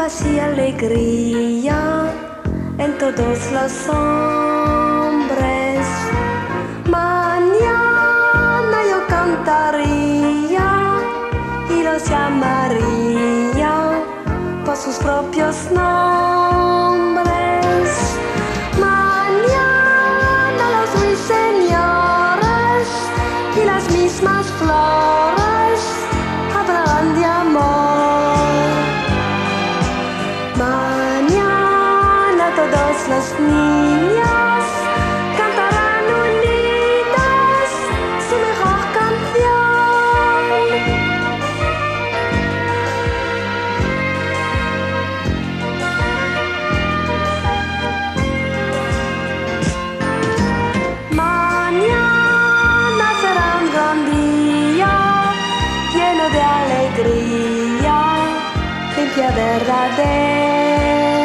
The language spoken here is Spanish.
paz y alegría en todos los hombres. Mañana yo cantaría y los llamaría por sus propios nombres. Mañana los ruiseñores y las mismas flores hablarán de amor. Mañana todos los niños cantarán unidos su mejor canción. Mañana será un gran día lleno de alegría, limpia, verdadera.